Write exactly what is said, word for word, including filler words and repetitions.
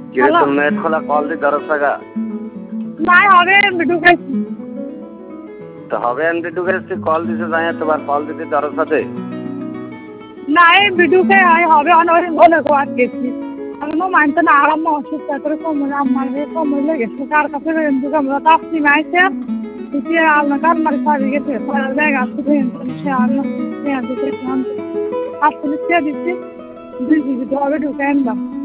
কিরে তোর নেট খোলা কল দি দরজ টাকা নাই হবে এমবি ঢুকাইছি তো হবে এমবি ঢুকাইছি কল দিতে যাই তোমার কল দিতে দরজ সাথে নাই এমবি ঢুকে হবে অনেক অনেক ওয়াট গেছি আমি মানতে না আরাম অসুস্থ করে কম আমার কম লেগেছে কার কাছে এমবি আমরা তাপসি মাইছে তুই আল্লাহ কার মারি পারি গেছে পড়ার জায়গা আছে সে আল্লাহ সে দিতে আসলে সে দিচ্ছে দুই দিকে হবে ঢুকে আনলাম